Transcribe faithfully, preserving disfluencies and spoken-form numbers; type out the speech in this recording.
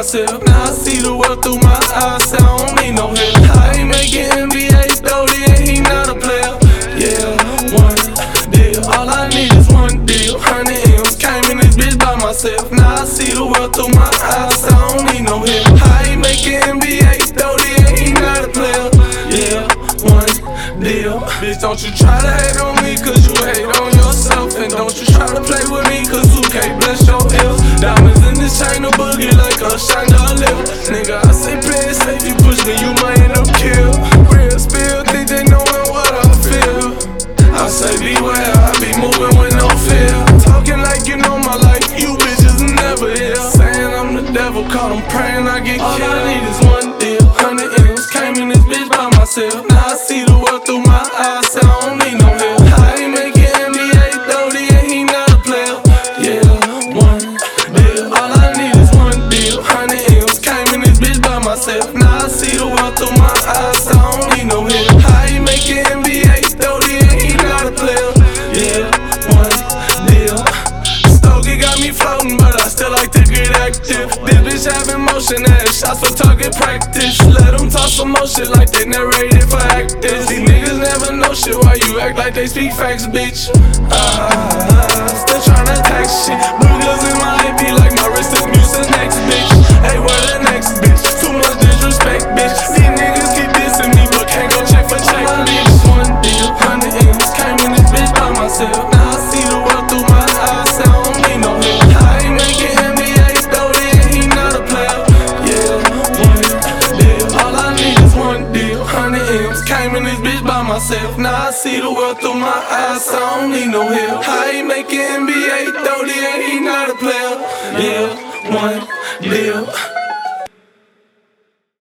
myself. Now I see the world through my eyes, so I don't need no help. I ain't making N B A thirty and he not a player. Yeah, one deal. All I need is one deal. Hundred M's came in this bitch by myself. Now I see the world through my eyes, so I don't need no help. I ain't making N B A thirty and he not a player. Yeah, one deal. Bitch, don't you try to hate on me, cause you hate on yourself. And don't you try to play with me, cause who can't bless your ears. Diamonds in this chain of boogie like a chandelier. Nigga, I say play it safe, you push me, you might end up killed. Real spill, think they knowin' what I feel. I say beware, I be moving with no fear. Talking like you know my life, you bitches never hear. Saying I'm the devil, caught 'em praying I get killed. All I need is one deal. Hundred M's came in this bitch by myself. Now I see the world through my eyes, so I don't need no help. I ain't making N B A thirty and he not a player. Yeah, one deal. All I need is one deal. Hundred M's came in this bitch by myself. Now I see the world through my eyes, so I don't need no help. I ain't making N B A thirty and he not a player. Yeah, one deal. Stogie got me floating, but I still like to get active. This bitch having motion, ass shots for target practice. Let them talk some more shit like they narrated for actors. These niggas never know shit, why you act like they speak facts, bitch? Ah, still tryna attack shit. Blue girls in my A P like my wrist is music next, bitch. Hey, where the next bitch? Too much disrespect, bitch. These niggas keep dissing me, but can't go check for check, bitch. One deal, hundred M's came in this bitch by myself. Now I see the world through my eyes, so I don't need no help. I ain't making N B A thirty and he not a player. Yeah, one deal. All I need is one deal. Hundred M's came in this bitch by myself. Now I see the world through my eyes, so I don't need no help. I ain't making N B A thirty and he not a player. Yeah, one deal.